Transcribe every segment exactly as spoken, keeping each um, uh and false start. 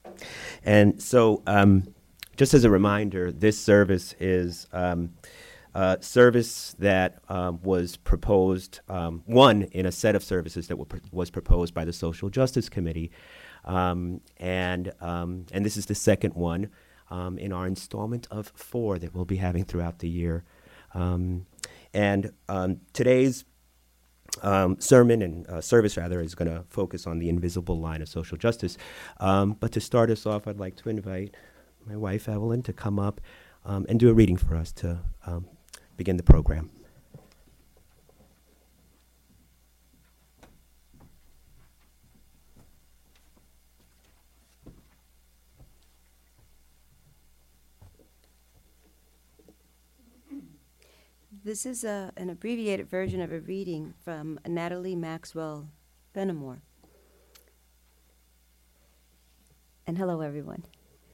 And so, um, just as a reminder, this service is um, a service that um, was proposed, um, one in a set of services that were pr- was proposed by the Social Justice Committee, um, and um, and this is the second one um, in our installment of four that we'll be having throughout the year. Um, and um, today's Um, sermon and uh, service, rather, is going to focus on the invisible line of social justice. Um, but to start us off, I'd like to invite my wife, Evelyn, to come up um, and do a reading for us to um, begin the program. This is a, an abbreviated version of a reading from Natalie Maxwell Fenimore. And hello, everyone.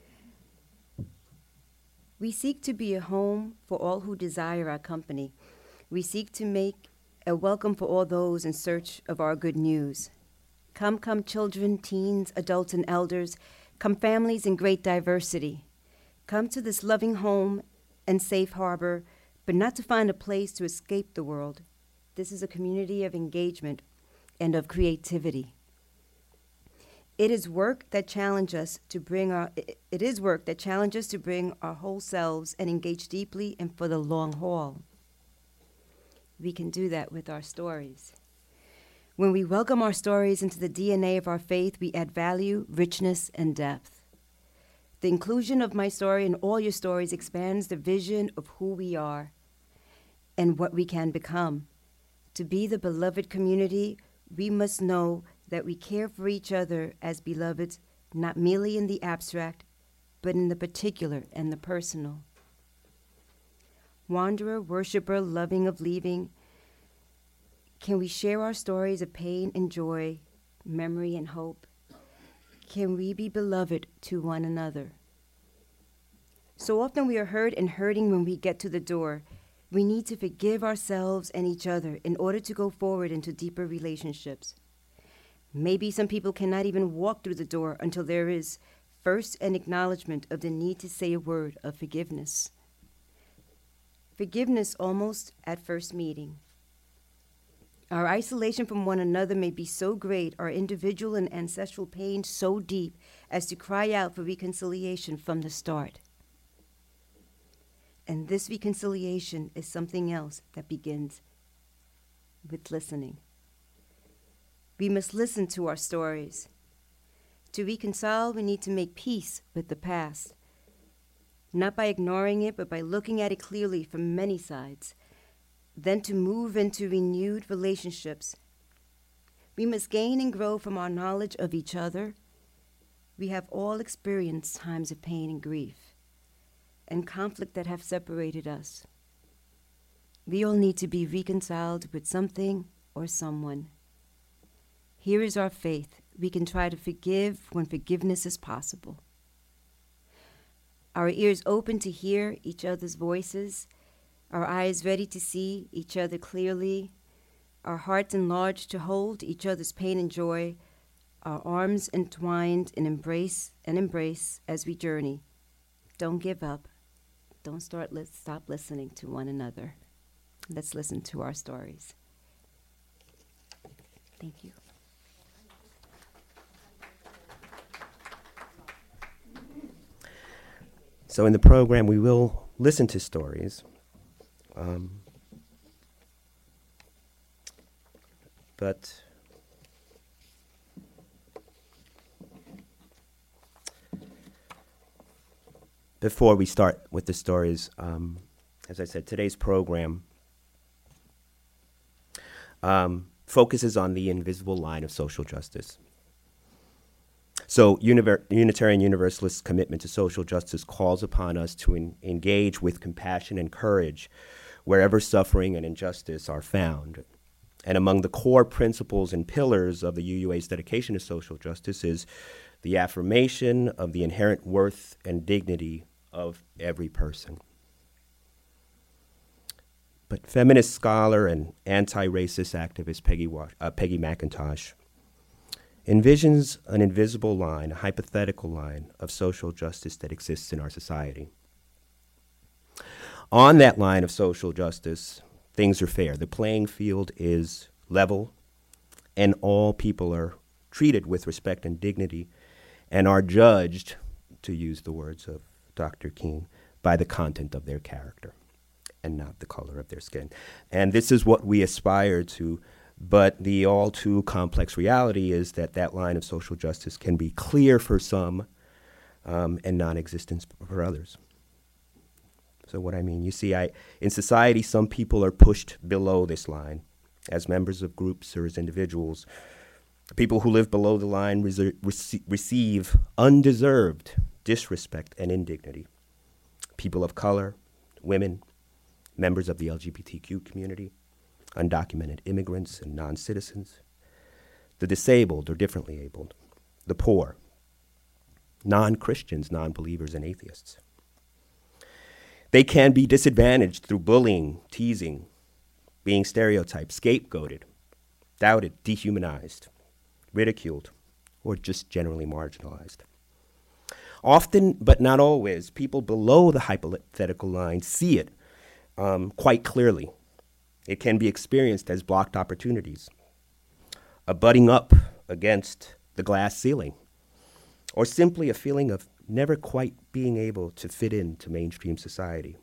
We seek to be a home for all who desire our company. We seek to make a welcome for all those in search of our good news. Come, come, children, teens, adults, and elders. Come, families in great diversity. Come to this loving home and safe harbor, but not to find a place to escape the world. This is a community of engagement and of creativity. It is work that challenges us to bring our it is work that challenges us to bring our whole selves and engage deeply and for the long haul. We can do that with our stories. When we welcome our stories into the D N A of our faith, we add value, richness, and depth. The inclusion of my story and all your stories expands the vision of who we are and what we can become. To be the beloved community, we must know that we care for each other as beloveds, not merely in the abstract, but in the particular and the personal. Wanderer, worshiper, loving of leaving, can we share our stories of pain and joy, memory and hope? Can we be beloved to one another? So often we are hurt and hurting when we get to the door. We need to forgive ourselves and each other in order to go forward into deeper relationships. Maybe some people cannot even walk through the door until there is first an acknowledgement of the need to say a word of forgiveness. Forgiveness almost at first meeting. Our isolation from one another may be so great, our individual and ancestral pain so deep as to cry out for reconciliation from the start. And this reconciliation is something else that begins with listening. We must listen to our stories. To reconcile, we need to make peace with the past, not by ignoring it, but by looking at it clearly from many sides, then to move into renewed relationships. We must gain and grow from our knowledge of each other. We have all experienced times of pain and grief and conflict that have separated us. We all need to be reconciled with something or someone. Here is our faith. We can try to forgive when forgiveness is possible. Our ears open to hear each other's voices, our eyes ready to see each other clearly, our hearts enlarged to hold each other's pain and joy, our arms entwined in embrace and embrace as we journey. Don't give up. Don't start li- stop listening to one another. Let's listen to our stories. Thank you. So in the program, we will listen to stories. Um, but before we start with the stories, um, as I said, today's program um, focuses on the invisible line of social justice. So Univer- Unitarian Universalist commitment to social justice calls upon us to en- engage with compassion and courage wherever suffering and injustice are found. And among the core principles and pillars of the U U A's dedication to social justice is the affirmation of the inherent worth and dignity of every person. But feminist scholar and anti-racist activist Peggy, Wa- uh, Peggy McIntosh envisions an invisible line, a hypothetical line of social justice that exists in our society. On that line of social justice, things are fair. The playing field is level, and all people are treated with respect and dignity and are judged, to use the words of Doctor King, by the content of their character and not the color of their skin. And this is what we aspire to, but the all too complex reality is that that line of social justice can be clear for some um, and non-existent for others. So what I mean, you see, I, in society, some people are pushed below this line as members of groups or as individuals. People who live below the line reser- rece- receive undeserved disrespect and indignity. People of color, women, members of the L G B T Q community, undocumented immigrants and non-citizens, the disabled or differently abled, the poor, non-Christians, non-believers, and atheists. They can be disadvantaged through bullying, teasing, being stereotyped, scapegoated, doubted, dehumanized, ridiculed, or just generally marginalized. Often, but not always, people below the hypothetical line see it um, quite clearly. It can be experienced as blocked opportunities, a butting up against the glass ceiling, or simply a feeling of never quite being able to fit into mainstream society.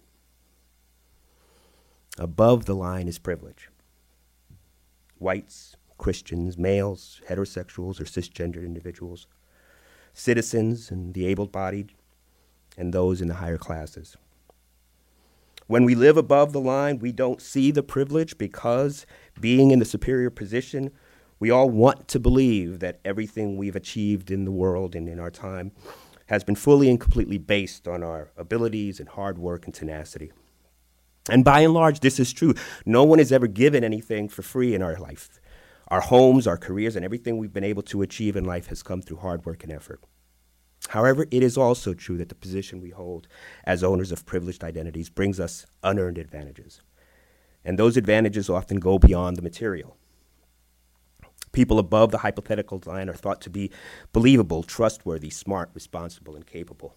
Above the line is privilege. Whites, Christians, males, heterosexuals, or cisgendered individuals, citizens and the able-bodied, and those in the higher classes. When we live above the line, we don't see the privilege because, being in the superior position, we all want to believe that everything we've achieved in the world and in our time has been fully and completely based on our abilities and hard work and tenacity. And by and large, this is true. No one is ever given anything for free in our life. Our homes, our careers, and everything we've been able to achieve in life has come through hard work and effort. However, it is also true that the position we hold as owners of privileged identities brings us unearned advantages. And those advantages often go beyond the material. People above the hypothetical line are thought to be believable, trustworthy, smart, responsible, and capable.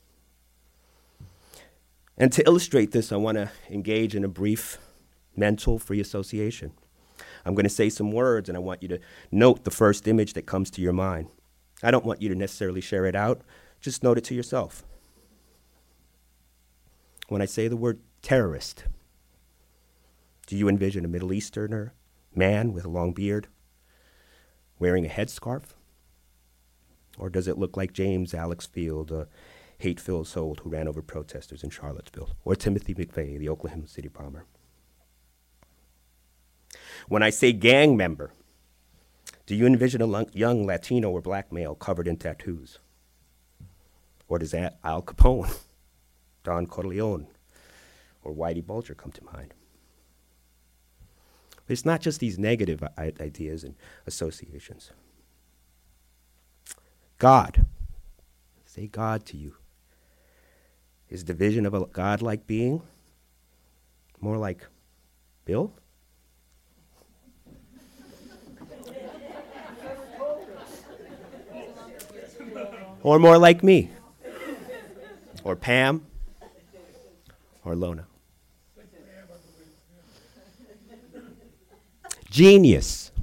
And to illustrate this, I want to engage in a brief mental free association. I'm going to say some words, and I want you to note the first image that comes to your mind. I don't want you to necessarily share it out. Just note it to yourself. When I say the word terrorist, do you envision a Middle Easterner man with a long beard wearing a headscarf? Or does it look like James Alex Field, a hate-filled soul who ran over protesters in Charlottesville? Or Timothy McVeigh, the Oklahoma City bomber? When I say gang member, do you envision a young Latino or black male covered in tattoos? Or does that Al Capone, Don Corleone, or Whitey Bulger come to mind? It's not just these negative I- ideas and associations. God, say God to you. Is the vision of a God-like being more like Bill? Or more like me? Or Pam? Or Lona? Genius.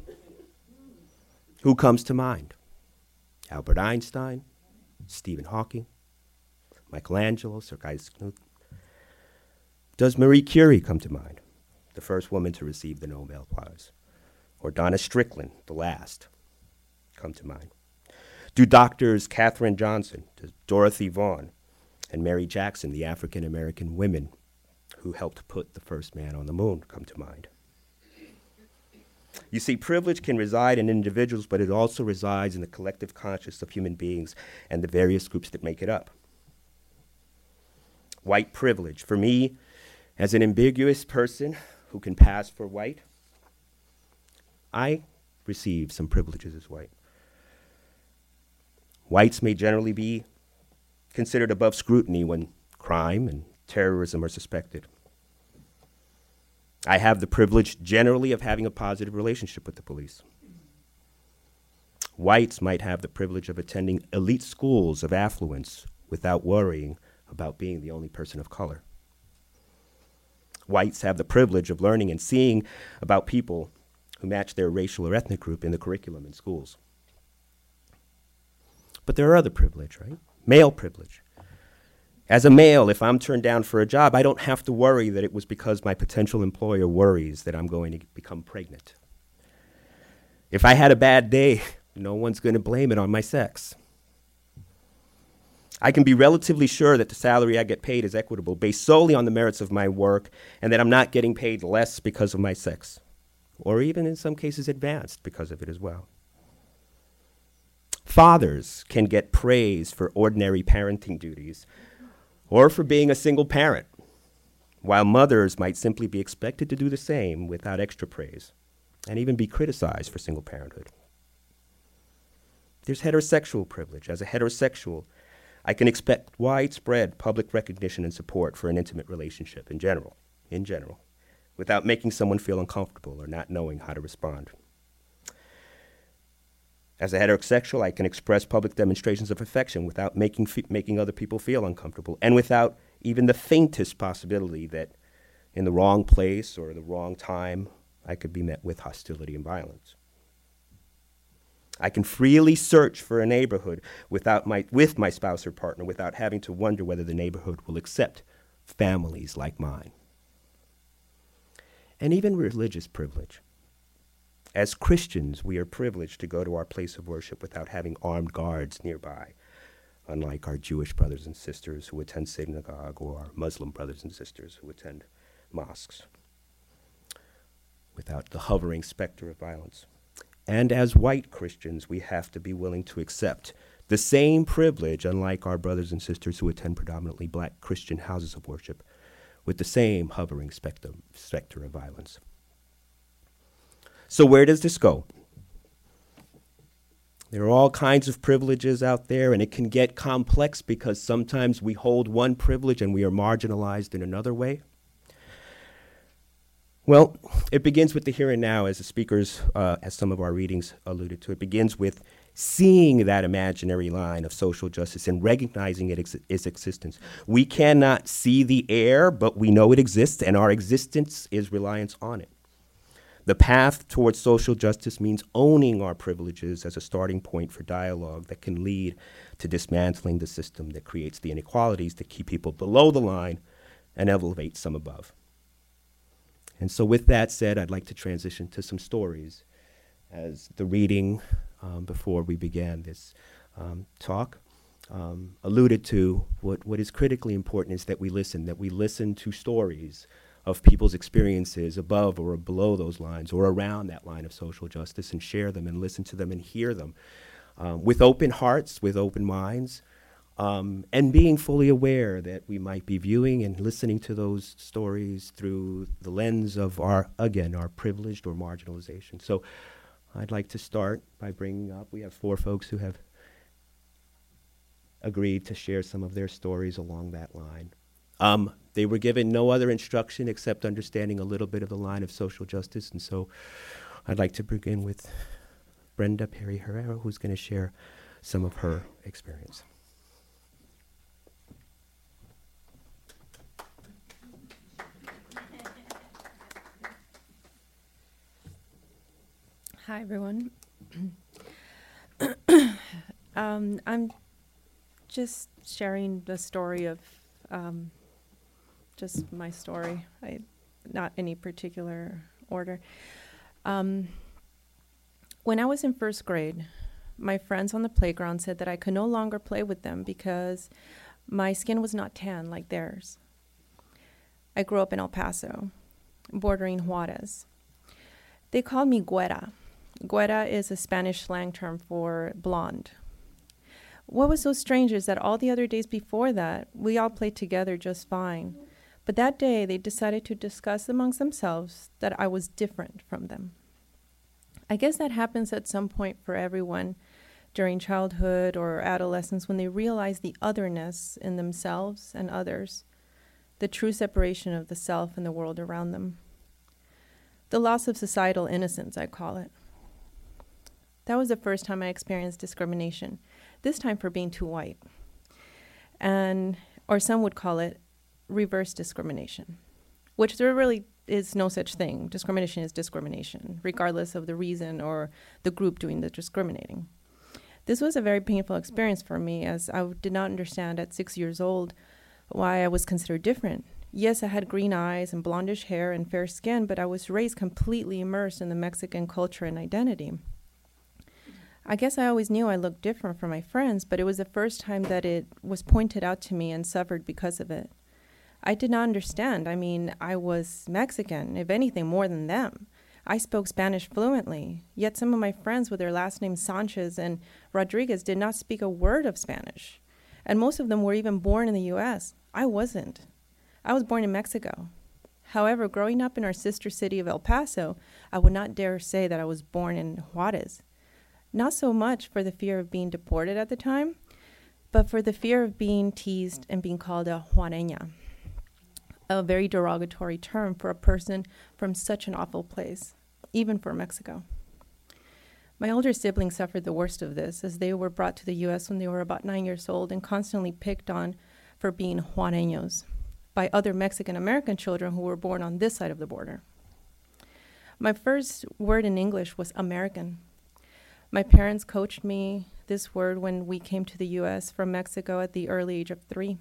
Who comes to mind? Albert Einstein, Stephen Hawking, Michelangelo, Sir Isaac Newton. Does Marie Curie come to mind? The first woman to receive the Nobel Prize. Or Donna Strickland, the last, come to mind? Do doctors Katherine Johnson, Dorothy Vaughan, and Mary Jackson, the African-American women who helped put the first man on the moon, come to mind? You see, privilege can reside in individuals, but it also resides in the collective consciousness of human beings and the various groups that make it up. White privilege. For me, as an ambiguous person who can pass for white, I receive some privileges as white. Whites may generally be considered above scrutiny when crime and terrorism are suspected. I have the privilege generally of having a positive relationship with the police. Whites might have the privilege of attending elite schools of affluence without worrying about being the only person of color. Whites have the privilege of learning and seeing about people who match their racial or ethnic group in the curriculum in schools. But there are other privilege, right? Male privilege. As a male, if I'm turned down for a job, I don't have to worry that it was because my potential employer worries that I'm going to become pregnant. If I had a bad day, no one's going to blame it on my sex. I can be relatively sure that the salary I get paid is equitable based solely on the merits of my work and that I'm not getting paid less because of my sex, or even in some cases advanced because of it as well. Fathers can get praise for ordinary parenting duties or for being a single parent, while mothers might simply be expected to do the same without extra praise and even be criticized for single parenthood. There's heterosexual privilege. As a heterosexual, I can expect widespread public recognition and support for an intimate relationship in general, in general, without making someone feel uncomfortable or not knowing how to respond. As a heterosexual, I can express public demonstrations of affection without making, fe- making other people feel uncomfortable and without even the faintest possibility that in the wrong place or the wrong time, I could be met with hostility and violence. I can freely search for a neighborhood without my, with my spouse or partner without having to wonder whether the neighborhood will accept families like mine. And even religious privilege. As Christians, we are privileged to go to our place of worship without having armed guards nearby, unlike our Jewish brothers and sisters who attend synagogue or our Muslim brothers and sisters who attend mosques, without the hovering specter of violence. And as white Christians, we have to be willing to accept the same privilege, unlike our brothers and sisters who attend predominantly black Christian houses of worship, with the same hovering specter, specter of violence. So where does this go? There are all kinds of privileges out there, and it can get complex because sometimes we hold one privilege and we are marginalized in another way. Well, it begins with the here and now, as the speakers, uh, as some of our readings alluded to. It begins with seeing that imaginary line of social justice and recognizing it ex- its existence. We cannot see the air, but we know it exists, and our existence is reliance on it. The path towards social justice means owning our privileges as a starting point for dialogue that can lead to dismantling the system that creates the inequalities that keep people below the line and elevate some above. And so with that said, I'd like to transition to some stories as the reading um, before we began this um, talk um, alluded to. What, what is critically important is that we listen, that we listen to stories of people's experiences above or below those lines or around that line of social justice and share them and listen to them and hear them um, with open hearts, with open minds, um, and being fully aware that we might be viewing and listening to those stories through the lens of our, again, our privileged or marginalization. So I'd like to start by bringing up, we have four folks who have agreed to share some of their stories along that line. Um, they were given no other instruction except understanding a little bit of the line of social justice, and so I'd like to begin with Brenda Perry Herrera, who's going to share some of her experience. Hi, everyone. um, I'm just sharing the story of um, just my story, I, not any particular order. Um, when I was in first grade, my friends on the playground said that I could no longer play with them because my skin was not tan like theirs. I grew up in El Paso, bordering Juarez. They called me güera. Güera is a Spanish slang term for blonde. What was so strange is that all the other days before that, we all played together just fine. But that day, they decided to discuss amongst themselves that I was different from them. I guess that happens at some point for everyone during childhood or adolescence when they realize the otherness in themselves and others, the true separation of the self and the world around them. The loss of societal innocence, I call it. That was the first time I experienced discrimination, this time for being too white. And, or some would call it reverse discrimination, which there really is no such thing. Discrimination is discrimination, regardless of the reason or the group doing the discriminating. This was a very painful experience for me, as I did not understand at six years old why I was considered different. Yes, I had green eyes and blondish hair and fair skin, but I was raised completely immersed in the Mexican culture and identity. I guess I always knew I looked different from my friends, but it was the first time that it was pointed out to me and suffered because of it. I did not understand. I mean, I was Mexican, if anything, more than them. I spoke Spanish fluently, yet some of my friends with their last names Sanchez and Rodriguez did not speak a word of Spanish, and most of them were even born in the U S. I wasn't. I was born in Mexico. However, growing up in our sister city of El Paso, I would not dare say that I was born in Juarez. Not so much for the fear of being deported at the time, but for the fear of being teased and being called a Juareña, a very derogatory term for a person from such an awful place, even for Mexico. My older siblings suffered the worst of this, as they were brought to the U S when they were about nine years old and constantly picked on for being Juareños by other Mexican-American children who were born on this side of the border. My first word in English was American. My parents coached me this word when we came to the U S from Mexico at the early age of three.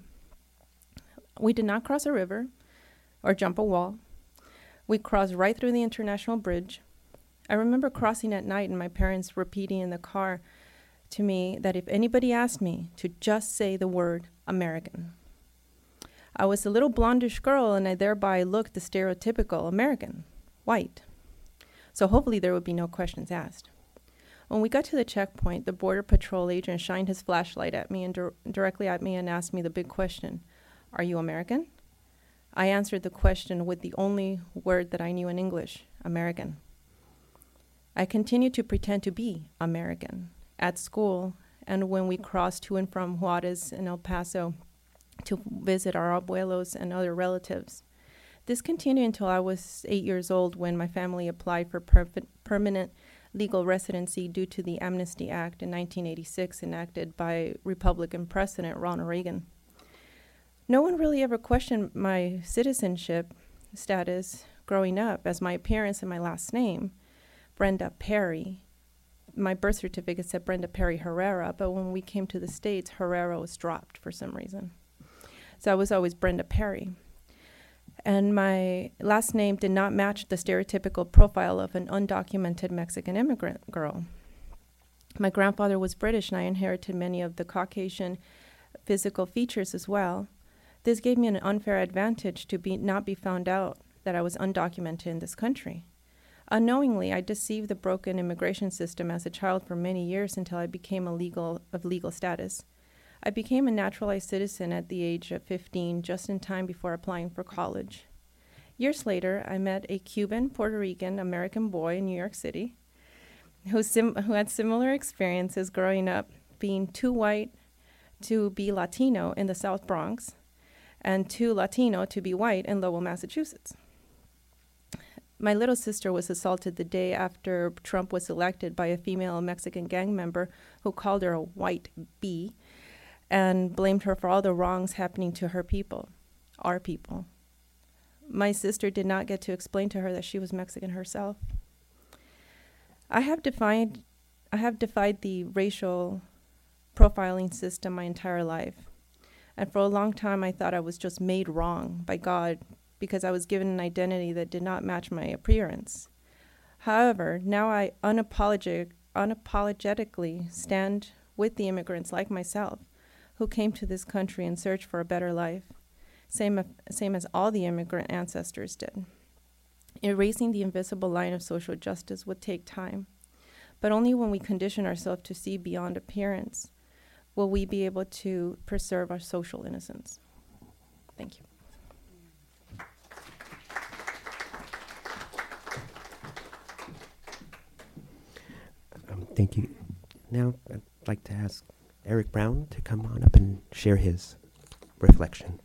We did not cross a river or jump a wall. We crossed right through the international bridge. I remember crossing at night and my parents repeating in the car to me that if anybody asked me to just say the word American. I was a little blondish girl and I thereby looked the stereotypical American, white. So hopefully there would be no questions asked. When we got to the checkpoint, the Border Patrol agent shined his flashlight at me and dir- directly at me and asked me the big question, "Are you American?" I answered the question with the only word that I knew in English, American. I continued to pretend to be American at school and when we crossed to and from Juarez and El Paso to visit our abuelos and other relatives. This continued until I was eight years old when my family applied for per- permanent legal residency due to the Amnesty Act in nineteen eighty-six enacted by Republican President Ronald Reagan. No one really ever questioned my citizenship status growing up, as my appearance and my last name, Brenda Perry. My birth certificate said Brenda Perry Herrera, but when we came to the States, Herrera was dropped for some reason. So I was always Brenda Perry. And my last name did not match the stereotypical profile of an undocumented Mexican immigrant girl. My grandfather was British, and I inherited many of the Caucasian physical features as well. This gave me an unfair advantage to be not be found out that I was undocumented in this country. Unknowingly, I deceived the broken immigration system as a child for many years until I became a legal of legal status. I became a naturalized citizen at the age of fifteen, just in time before applying for college. Years later, I met a Cuban, Puerto Rican, American boy in New York City who, sim- who had similar experiences growing up, being too white to be Latino in the South Bronx and too Latino to be white in Lowell, Massachusetts. My little sister was assaulted the day after Trump was elected by a female Mexican gang member who called her a white bee and blamed her for all the wrongs happening to her people, our people. My sister did not get to explain to her that she was Mexican herself. I have defined, I have defied the racial profiling system my entire life. And for a long time, I thought I was just made wrong by God because I was given an identity that did not match my appearance. However, now I unapologetic, unapologetically stand with the immigrants like myself who came to this country in search for a better life, same, same as all the immigrant ancestors did. Erasing the invisible line of social justice would take time, but only when we condition ourselves to see beyond appearance will we be able to preserve our social innocence. Thank you. Um, thank you. Now I'd like to ask Eric Brown to come on up and share his reflection.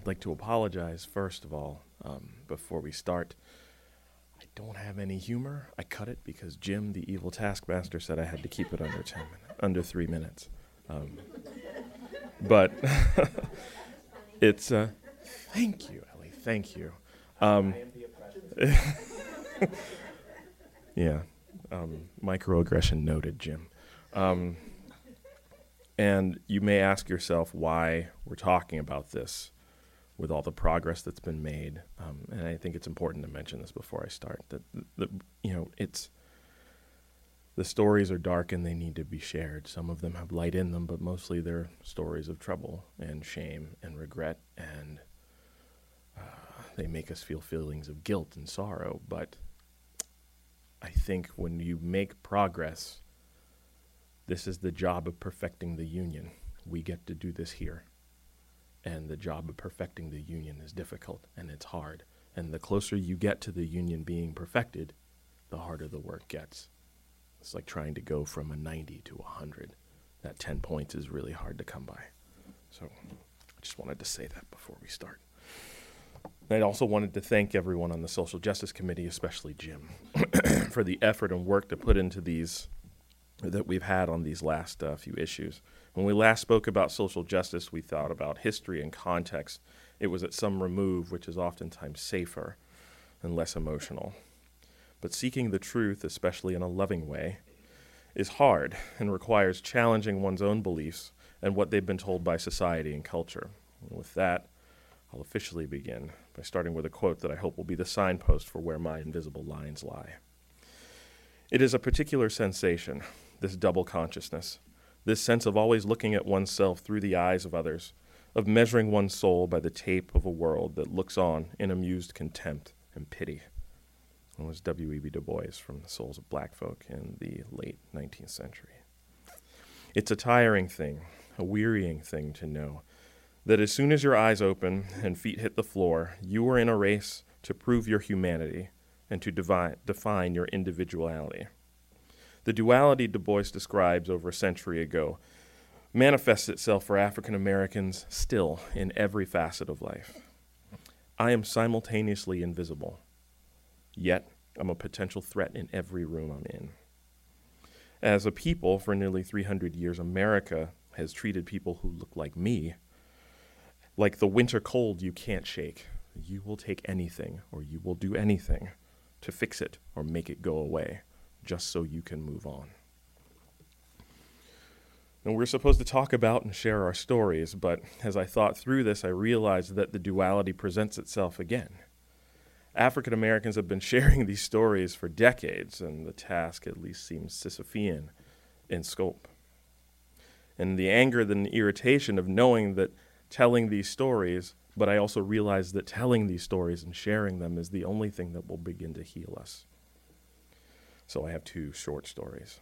I'd like to apologize, first of all, um, before we start. I don't have any humor. I cut it because Jim, the evil taskmaster, said I had to keep it under ten minutes, under three minutes. Um, but it's, uh, thank you, Ellie, thank you. Um, yeah, um, microaggression noted, Jim. Um, and you may ask yourself why we're talking about this with all the progress that's been made. Um, and I think it's important to mention this before I start, that, the, you know, it's, the stories are dark and they need to be shared. Some of them have light in them, but mostly they're stories of trouble and shame and regret, and uh, they make us feel feelings of guilt and sorrow. But I think when you make progress, this is the job of perfecting the union. We get to do this here. And the job of perfecting the union is difficult, and it's hard. And the closer you get to the union being perfected, the harder the work gets. It's like trying to go from a ninety to a hundred. That ten points is really hard to come by. So I just wanted to say that before we start. And I also wanted to thank everyone on the Social Justice Committee, especially Jim, for the effort and work to put into these, that we've had on these last uh, few issues. When we last spoke about social justice, we thought about history and context. It was at some remove, which is oftentimes safer and less emotional. But seeking the truth, especially in a loving way, is hard and requires challenging one's own beliefs and what they've been told by society and culture. And with that, I'll officially begin by starting with a quote that I hope will be the signpost for where my invisible lines lie. It is a particular sensation, this double consciousness, this sense of always looking at oneself through the eyes of others, of measuring one's soul by the tape of a world that looks on in amused contempt and pity. It was W E B Du Bois from The Souls of Black Folk in the late nineteenth century. It's a tiring thing, a wearying thing to know that as soon as your eyes open and feet hit the floor, you are in a race to prove your humanity and to devi- define your individuality. The duality Du Bois describes over a century ago manifests itself for African Americans still in every facet of life. I am simultaneously invisible, yet I'm a potential threat in every room I'm in. As a people, for nearly three hundred years, America has treated people who look like me like the winter cold you can't shake. You will take anything, or you will do anything to fix it or make it go away, just so you can move on. And we're supposed to talk about and share our stories, but as I thought through this, I realized that the duality presents itself again. African Americans have been sharing these stories for decades, and the task at least seems Sisyphean in scope. And the anger, the irritation of knowing that telling these stories, but I also realize that telling these stories and sharing them is the only thing that will begin to heal us. So I have two short stories.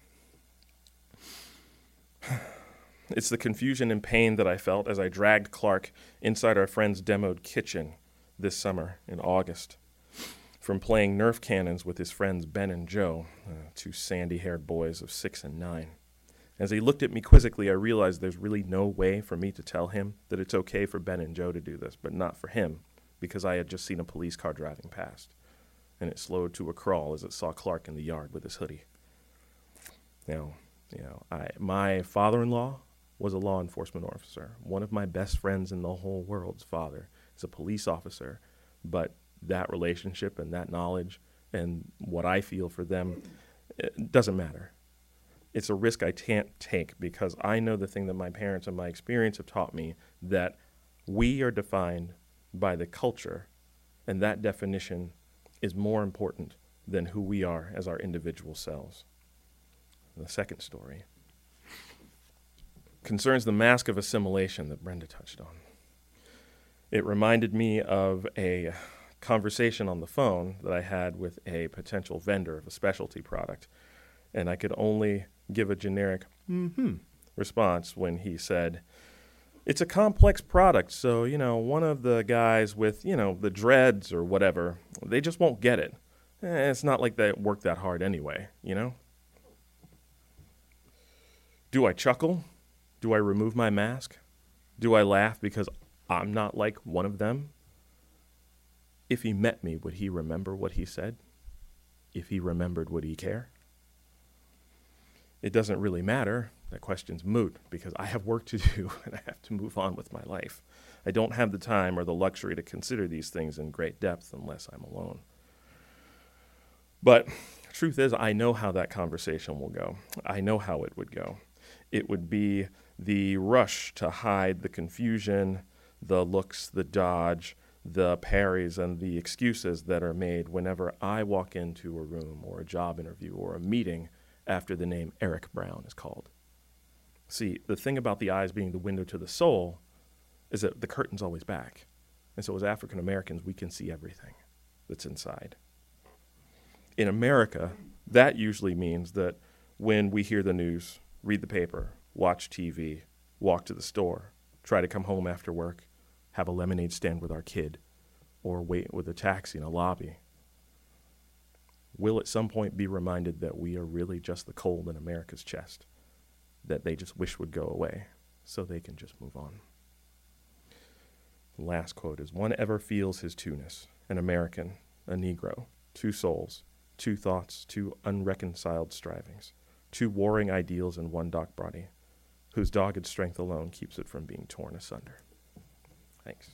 It's the confusion and pain that I felt as I dragged Clark inside our friend's demoed kitchen this summer in August, from playing Nerf cannons with his friends Ben and Joe, uh, two sandy-haired boys of six and nine. As he looked at me quizzically, I realized there's really no way for me to tell him that it's okay for Ben and Joe to do this, but not for him, because I had just seen a police car driving past, and it slowed to a crawl as it saw Clark in the yard with his hoodie. Now, you know, I, my father-in-law was a law enforcement officer. One of my best friends in the whole world's father is a police officer, but that relationship and that knowledge and what I feel for them, it doesn't matter. It's a risk I can't take because I know the thing that my parents and my experience have taught me, that we are defined by the culture, and that definition is more important than who we are as our individual selves. The second story concerns the mask of assimilation that Brenda touched on. It reminded me of a conversation on the phone that I had with a potential vendor of a specialty product, and I could only give a generic mm-hmm response when he said, it's a complex product, so, you know, one of the guys with, you know, the dreads or whatever, they just won't get it. Eh, it's not like they work that hard anyway, you know? Do I chuckle? Do I remove my mask? Do I laugh because I'm not like one of them. If he met me, would he remember what he said? If he remembered, would he care? It doesn't really matter. That question's moot because I have work to do and I have to move on with my life. I don't have the time or the luxury to consider these things in great depth unless I'm alone. But the truth is, I know how that conversation will go. I know how it would go. It would be the rush to hide the confusion, the looks, the dodge, the parries, and the excuses that are made whenever I walk into a room or a job interview or a meeting after the name Eric Brown is called. See, the thing about the eyes being the window to the soul is that the curtain's always back. And so as African Americans, we can see everything that's inside. In America, that usually means that when we hear the news, read the paper, watch T V, walk to the store, try to come home after work, have a lemonade stand with our kid, or wait with a taxi in a lobby, we'll at some point be reminded that we are really just the cold in America's chest, that they just wish would go away so they can just move on. The last quote is, "One ever feels his two-ness, an American, a Negro, two souls, two thoughts, two unreconciled strivings, two warring ideals in one dark body, whose dogged strength alone keeps it from being torn asunder." Thanks.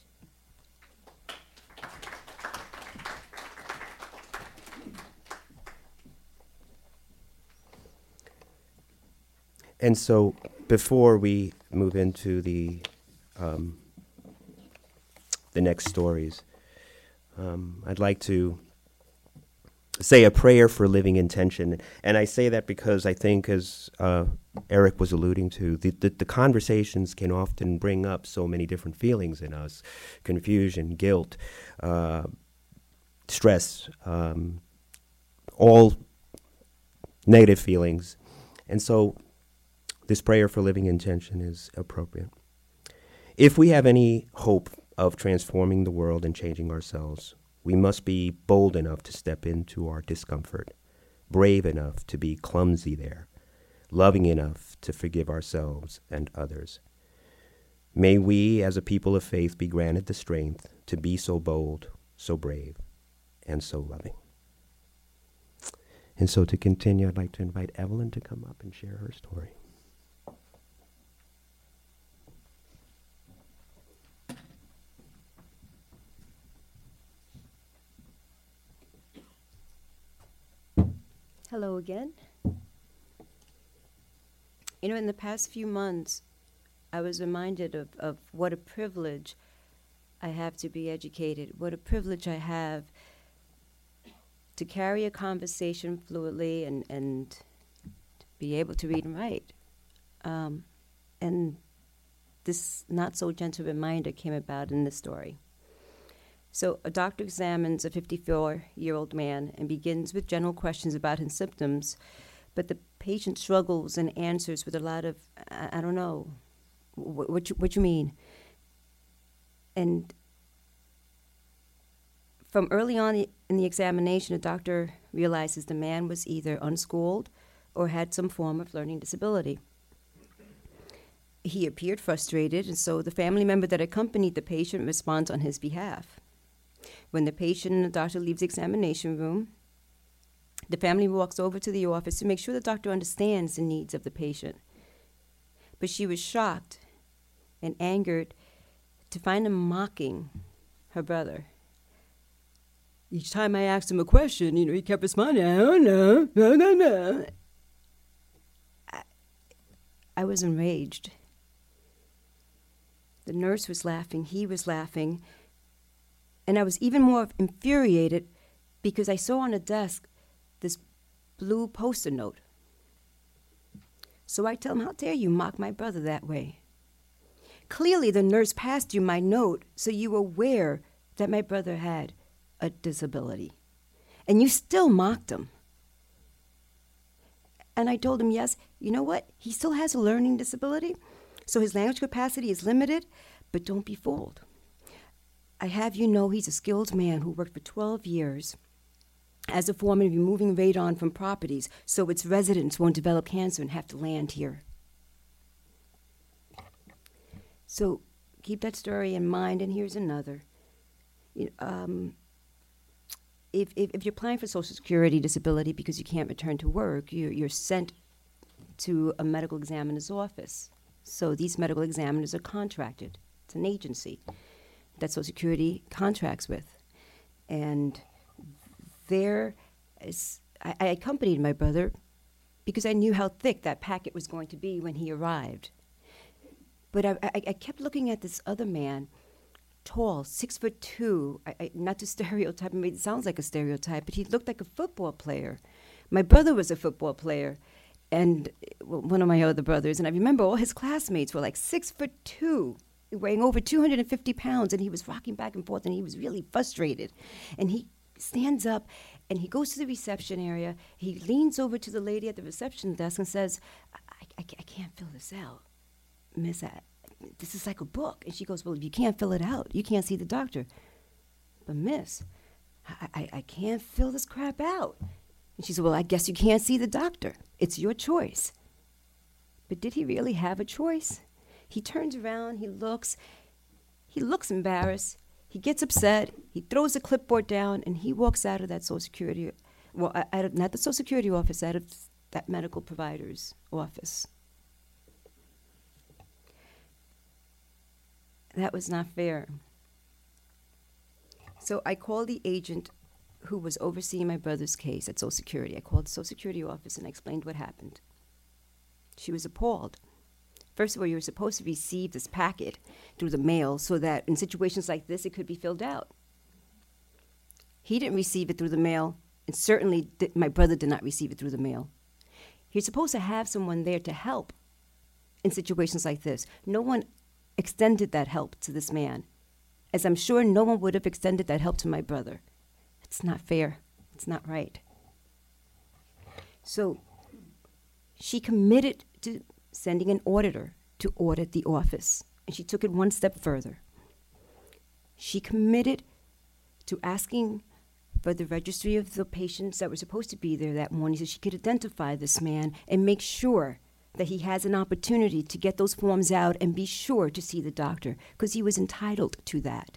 And so before we move into the um, the next stories, um, I'd like to say a prayer for living intention. And I say that because I think, as uh, Eric was alluding to, the, the, the conversations can often bring up so many different feelings in us: confusion, guilt, uh, stress, um, all negative feelings. And so this prayer for living intention is appropriate. If we have any hope of transforming the world and changing ourselves, we must be bold enough to step into our discomfort, brave enough to be clumsy there, loving enough to forgive ourselves and others. May we, as a people of faith, be granted the strength to be so bold, so brave, and so loving. And so to continue, I'd like to invite Evelyn to come up and share her story. Hello again. You know, in the past few months, I was reminded of, of what a privilege I have to be educated, what a privilege I have to carry a conversation fluidly and, and be able to read and write. Um, and this not-so-gentle reminder came about in this story. So a doctor examines a fifty-four-year-old man and begins with general questions about his symptoms, but the patient struggles and answers with a lot of, I, I don't know, what, what, you, what you mean? And from early on in the examination, the doctor realizes the man was either unschooled or had some form of learning disability. He appeared frustrated, and so the family member that accompanied the patient responds on his behalf. When the patient and the doctor leaves the examination room, the family walks over to the office to make sure the doctor understands the needs of the patient. But she was shocked and angered to find him mocking her brother. Each time I asked him a question, you know, he kept responding, I don't know, no, no, no. I, I was enraged. The nurse was laughing, he was laughing, and I was even more infuriated because I saw on the desk this blue post-it note. So I tell him, how dare you mock my brother that way? Clearly the nurse passed you my note so you were aware that my brother had a disability. And you still mocked him. And I told him, yes, you know what? He still has a learning disability, so his language capacity is limited, but don't be fooled. I have you know he's a skilled man who worked for twelve years as a foreman removing radon from properties so its residents won't develop cancer and have to land here. So keep that story in mind, and here's another. You um, if, if, if you're applying for Social Security disability because you can't return to work, you, you're sent to a medical examiner's office. So these medical examiners are contracted. It's an agency that Social Security contracts with. And there is, I, I accompanied my brother because I knew how thick that packet was going to be when he arrived. But I, I, I kept looking at this other man, tall, six foot two, I, I, not to stereotype him, it sounds like a stereotype, but he looked like a football player. My brother was a football player, and well, one of my other brothers, and I remember all his classmates were like six foot two, weighing over two hundred fifty pounds, and he was rocking back and forth, and he was really frustrated. And he stands up, and he goes to the reception area. He leans over to the lady at the reception desk and says, I, I, I can't fill this out, Miss, I, this is like a book. And she goes, well, if you can't fill it out, you can't see the doctor. But miss, I, I, I can't fill this crap out. And she said, well, I guess you can't see the doctor. It's your choice. But did he really have a choice? He turns around, he looks, he looks embarrassed, he gets upset, he throws the clipboard down, and he walks out of that Social Security, well, out of, not the Social Security office, out of that medical provider's office. That was not fair. So I called the agent who was overseeing my brother's case at Social Security. I called the Social Security office and I explained what happened. She was appalled. First of all, you were supposed to receive this packet through the mail so that in situations like this, it could be filled out. He didn't receive it through the mail, and certainly th- my brother did not receive it through the mail. You're supposed to have someone there to help in situations like this. No one extended that help to this man, as I'm sure no one would have extended that help to my brother. It's not fair. It's not right. So she committed to sending an auditor to audit the office, and she took it one step further. She committed to asking for the registry of the patients that were supposed to be there that morning so she could identify this man and make sure that he has an opportunity to get those forms out and be sure to see the doctor, because he was entitled to that.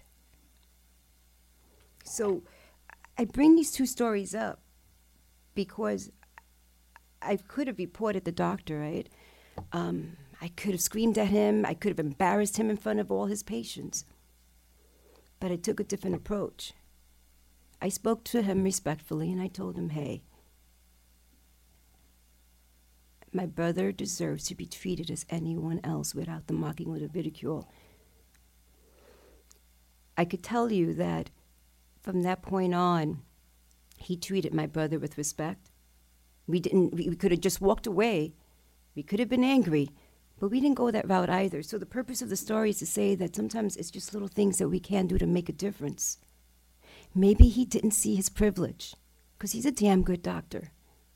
So I bring these two stories up because I could have reported the doctor, right? Um, I could have screamed at him. I could have embarrassed him in front of all his patients. But I took a different approach. I spoke to him respectfully, and I told him, hey, my brother deserves to be treated as anyone else without the mocking or the ridicule. I could tell you that from that point on, he treated my brother with respect. We didn't. We, we could have just walked away. We could have been angry, but we didn't go that route either. So the purpose of the story is to say that sometimes it's just little things that we can do to make a difference. Maybe he didn't see his privilege, because he's a damn good doctor.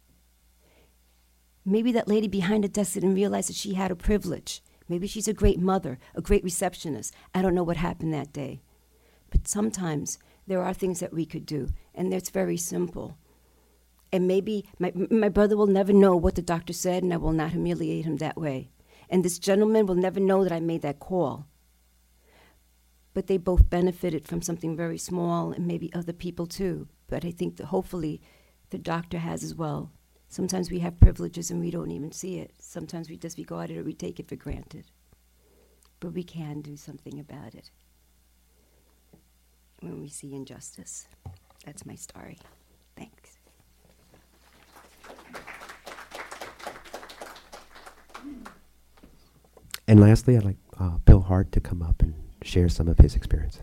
Maybe that lady behind the desk didn't realize that she had a privilege. Maybe she's a great mother, a great receptionist. I don't know what happened that day. But sometimes there are things that we could do, and it's very simple. And maybe my, my brother will never know what the doctor said, and I will not humiliate him that way. And this gentleman will never know that I made that call. But they both benefited from something very small, and maybe other people too. But I think that hopefully the doctor has as well. Sometimes we have privileges and we don't even see it. Sometimes we disregard it or we take it for granted. But we can do something about it when we see injustice. That's my story. Thanks. And lastly, I'd like uh, Bill Hart to come up and share some of his experiences.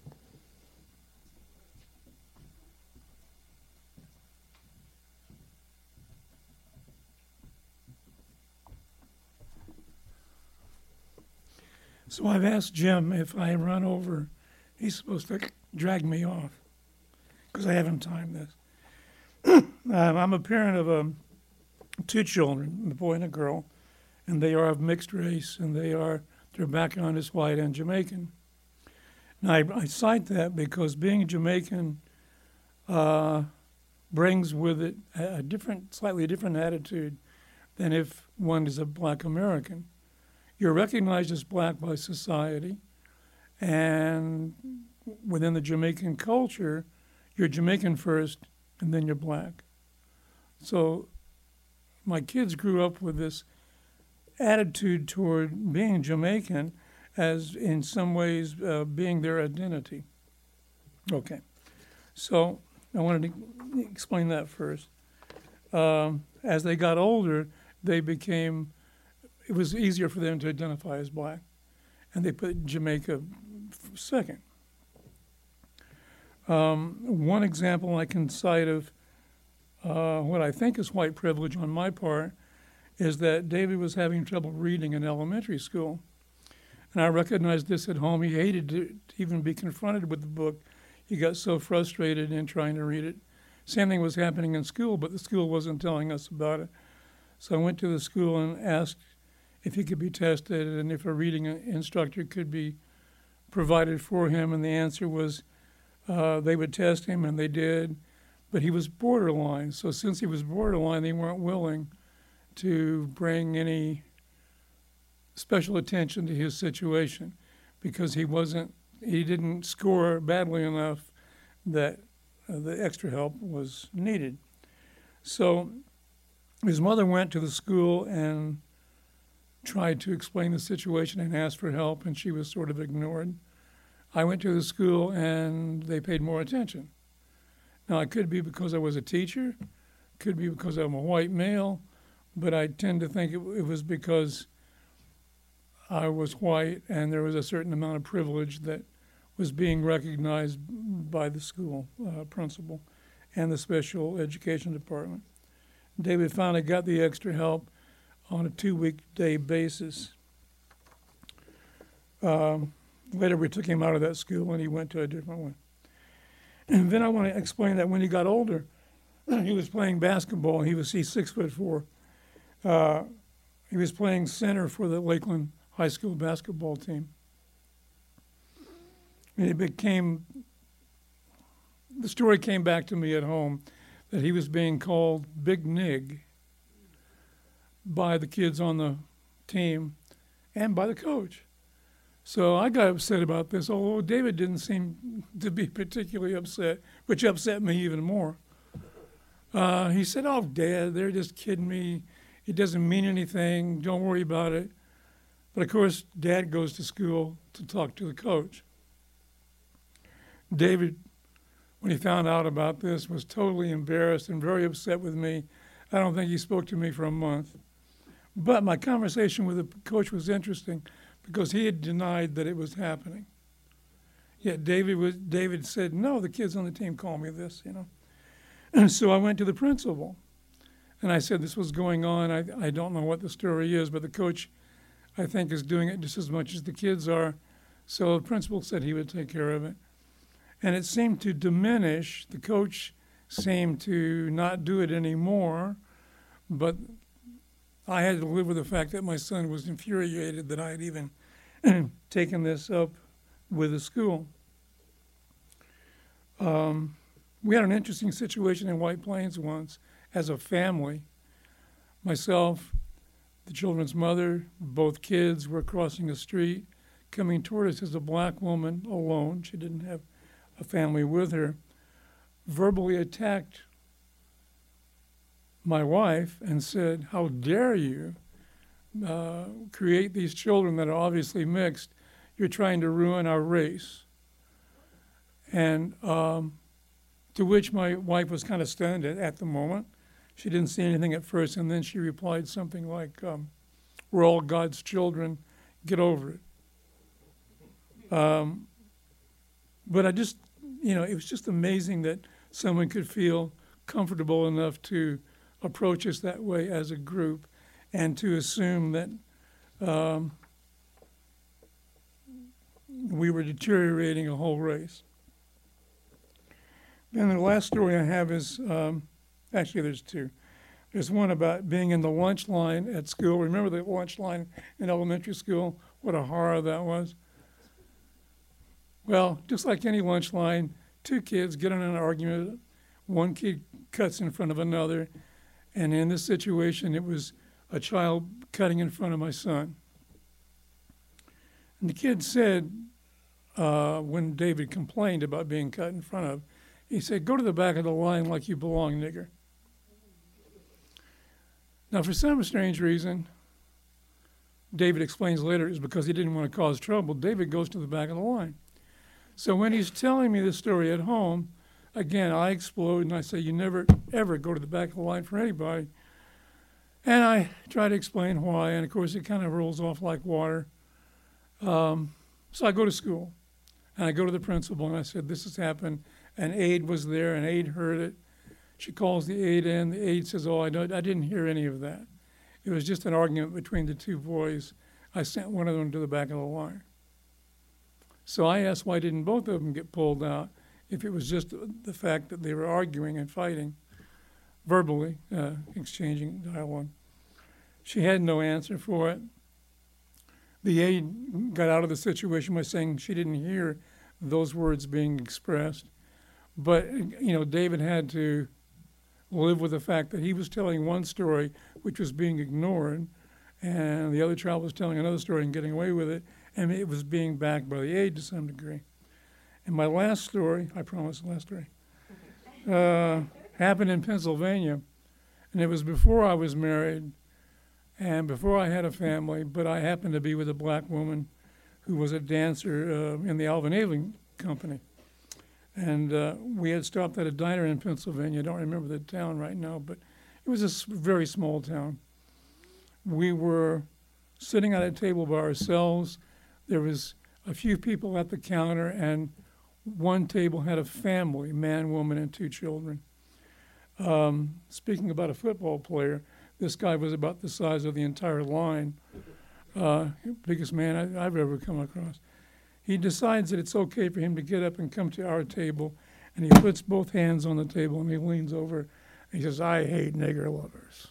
So I've asked Jim if I run over, he's supposed to drag me off because I haven't timed this. um, I'm a parent of um, two children, a boy and a girl, and they are of mixed race, and they are, their background is white and Jamaican. Now, I, I cite that because being Jamaican uh, brings with it a, a different, slightly different attitude than if one is a black American. You're recognized as black by society. And within the Jamaican culture, you're Jamaican first, and then you're black. So my kids grew up with this attitude toward being Jamaican as in some ways uh, being their identity. Okay, so I wanted to explain that first. Um, as they got older, they became, it was easier for them to identify as black, and they put Jamaica second. Um, one example I can cite of uh, what I think is white privilege on my part is that David was having trouble reading in elementary school. And I recognized this at home. He hated to even be confronted with the book. He got so frustrated in trying to read it. Same thing was happening in school, but the school wasn't telling us about it. So I went to the school and asked if he could be tested and if a reading instructor could be provided for him. And the answer was uh, they would test him, and they did. But he was borderline. So since he was borderline, they weren't willing to bring any special attention to his situation because he wasn't, he didn't score badly enough that uh, the extra help was needed. So his mother went to the school and tried to explain the situation and asked for help, and she was sort of ignored. I went to the school and they paid more attention. Now, it could be because I was a teacher, could be because I'm a white male, but I tend to think it, it was because I was white and there was a certain amount of privilege that was being recognized by the school uh, principal and the special education department. David finally got the extra help on a two-week day basis. Um, later we took him out of that school and he went to a different one. And then I want to explain that when he got older, he was playing basketball. He was he's six foot four. Uh, he was playing center for the Lakeland High School basketball team. And it became, the story came back to me at home that he was being called Big Nig by the kids on the team and by the coach. So I got upset about this, although David didn't seem to be particularly upset, which upset me even more. Uh, he said, "Oh, Dad, they're just kidding me. It doesn't mean anything. Don't worry about it." But of course, Dad goes to school to talk to the coach. David, when he found out about this, was totally embarrassed and very upset with me. I don't think he spoke to me for a month. But my conversation with the coach was interesting because he had denied that it was happening. Yet David was David said, "No, the kids on the team call me this, you know." And so I went to the principal, and I said, "This was going on. I I don't know what the story is, but the coach, I think, is doing it just as much as the kids are." So the principal said he would take care of it. And it seemed to diminish. The coach seemed to not do it anymore, but I had to live with the fact that my son was infuriated that I had even taken this up with the school. Um, we had an interesting situation in White Plains once as a family. Myself, the children's mother, both kids were crossing a street, coming toward us as a black woman alone. She didn't have a family with her, verbally attacked my wife and said, "How dare you uh, create these children that are obviously mixed? You're trying to ruin our race." And um, to which my wife was kind of stunned at, at the moment. She didn't see anything at first, and then she replied something like, um, "We're all God's children, get over it." Um, but I just, you know, it was just amazing that someone could feel comfortable enough to approach us that way as a group and to assume that um, we were deteriorating a whole race. Then the last story I have is, um, actually there's two. There's one about being in the lunch line at school. Remember the lunch line in elementary school? What a horror that was. Well, just like any lunch line, two kids get in an argument. One kid cuts in front of another. And in this situation, it was a child cutting in front of my son. And the kid said, uh, when David complained about being cut in front of, he said, "Go to the back of the line like you belong, nigger." Now, for some strange reason, David explains later it's because he didn't want to cause trouble. David goes to the back of the line. So when he's telling me this story at home, again, I explode and I say, "You never, ever go to the back of the line for anybody." And I try to explain why, and of course it kind of rolls off like water. Um, so I go to school, and I go to the principal, and I said, "This has happened," and Aide was there, and Aide heard it. She calls the aide in. The aide says, "Oh, I, don't, I didn't hear any of that. It was just an argument between the two boys. I sent one of them to the back of the line." So I asked why didn't both of them get pulled out if it was just the fact that they were arguing and fighting, verbally, uh, exchanging dialogue. She had no answer for it. The aide got out of the situation by saying she didn't hear those words being expressed. But, you know, David had to live with the fact that he was telling one story which was being ignored, and the other child was telling another story and getting away with it, and it was being backed by the aide to some degree. And my last story, I promise the last story, uh, happened in Pennsylvania, and it was before I was married and before I had a family, but I happened to be with a black woman who was a dancer uh, in the Alvin Ailey Company. And uh, we had stopped at a diner in Pennsylvania. I don't remember the town right now, but it was a s- very small town. We were sitting at a table by ourselves. There was a few people at the counter, and one table had a family, man, woman, and two children. Um, speaking about a football player, this guy was about the size of the entire line, uh, biggest man I, I've ever come across. He decides that it's okay for him to get up and come to our table, and he puts both hands on the table, and he leans over, and he says, "I hate nigger lovers."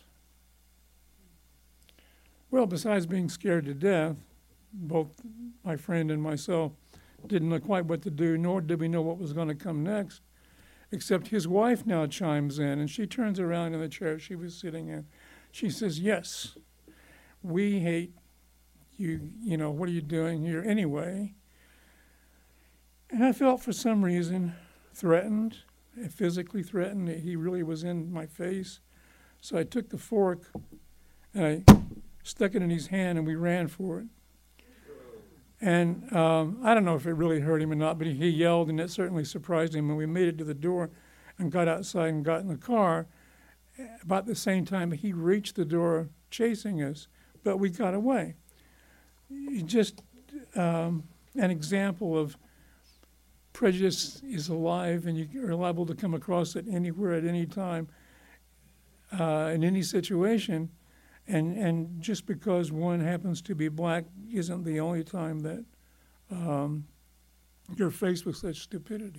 Well, besides being scared to death, both my friend and myself didn't know quite what to do, nor did we know what was going to come next, except his wife now chimes in, and she turns around in the chair she was sitting in. She says, "Yes, we hate you. You know, what are you doing here anyway?" And I felt for some reason threatened, physically threatened. He really was in my face. So I took the fork and I stuck it in his hand, and we ran for it. And um, I don't know if it really hurt him or not, but he, he yelled, and it certainly surprised him. And we made it to the door and got outside and got in the car. About the same time, he reached the door chasing us, but we got away. Just um, an example of prejudice is alive, and you are liable to come across it anywhere at any time, uh, in any situation. And and just because one happens to be black isn't the only time that um, you're faced with such stupidity.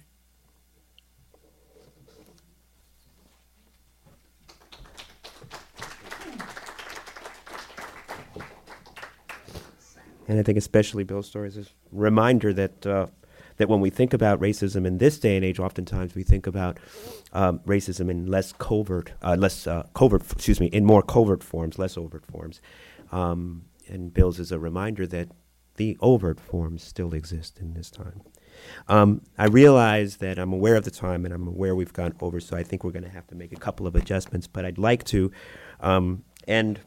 And I think especially Bill's stories is a reminder that uh, that when we think about racism in this day and age, oftentimes we think about um, racism in less covert, uh, less uh, covert, excuse me, in more covert forms, less overt forms. Um, and Bill's is a reminder that the overt forms still exist in this time. Um, I realize that I'm aware of the time and I'm aware we've gone over, so I think we're going to have to make a couple of adjustments, but I'd like to um, end,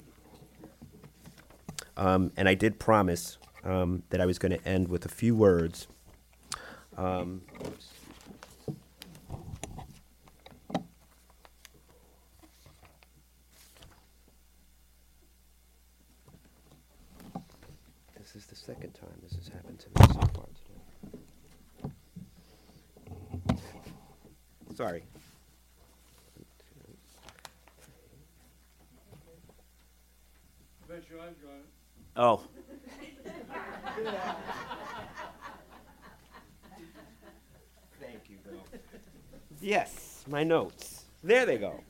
um, and I did promise um, that I was going to end with a few words. Um, this is the second time this has happened to me so far today. Sorry. I bet you I've got it. Oh. Thank you, Bill. Yes, my notes. There they go.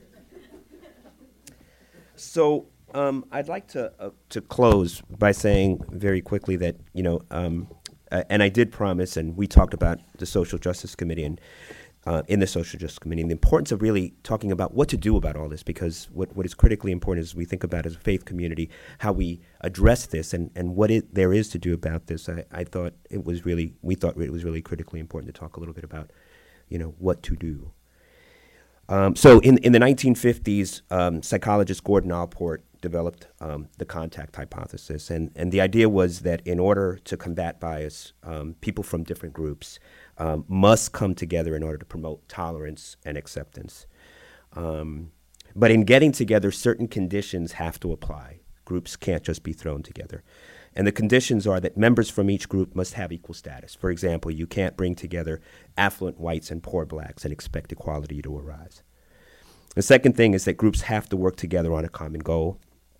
So um, I'd like to uh, to close by saying very quickly that, you know, um, uh, and I did promise, and we talked about the Social Justice Committee, and uh, in the Social Justice Committee, and the importance of really talking about what to do about all this, because what, what is critically important is we think about as a faith community how we address this and, and what it, there is to do about this. I, I thought it was really, we thought it was really critically important to talk a little bit about, you know, what to do. Um, so in, in the nineteen fifties, um, psychologist Gordon Allport developed um, the contact hypothesis. And, and the idea was that in order to combat bias, um, people from different groups um, must come together in order to promote tolerance and acceptance. Um, but in getting together, certain conditions have to apply. Groups can't just be thrown together. And the conditions are that members from each group must have equal status. For example, you can't bring together affluent whites and poor blacks and expect equality to arise. The second thing is that groups have to work together on a common goal.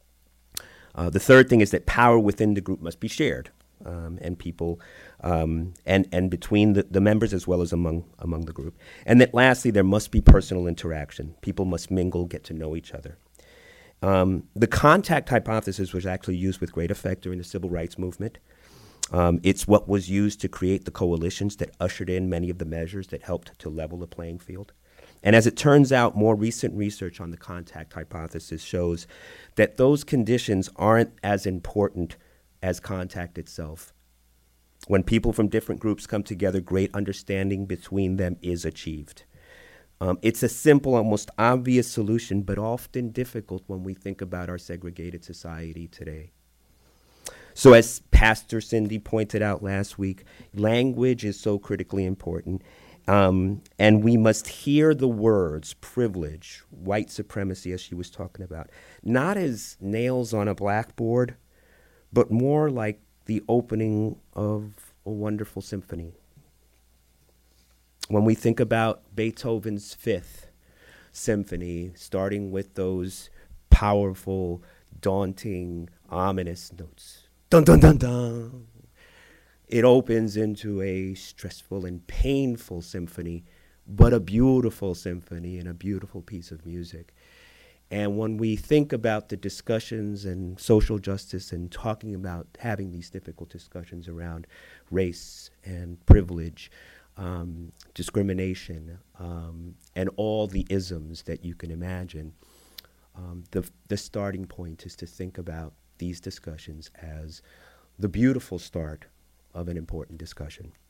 Uh, the third thing is that power within the group must be shared, um, and people, um, and and between the, the members as well as among among the group. And that lastly, there must be personal interaction. People must mingle, get to know each other. Um, the contact hypothesis was actually used with great effect during the civil rights movement. Um, it's what was used to create the coalitions that ushered in many of the measures that helped to level the playing field. And as it turns out, more recent research on the contact hypothesis shows that those conditions aren't as important as contact itself. When people from different groups come together, great understanding between them is achieved. Um, it's a simple, almost obvious solution, but often difficult when we think about our segregated society today. So as Pastor Cindy pointed out last week, language is so critically important. Um, and we must hear the words privilege, white supremacy, as she was talking about, not as nails on a blackboard, but more like the opening of a wonderful symphony. When we think about Beethoven's Fifth Symphony, starting with those powerful, daunting, ominous notes, dun dun dun dun, it opens into a stressful and painful symphony, but a beautiful symphony and a beautiful piece of music. And when we think about the discussions and social justice and talking about having these difficult discussions around race and privilege, um, discrimination, um, and all the isms that you can imagine, um, the, the starting point is to think about these discussions as the beautiful start of an important discussion.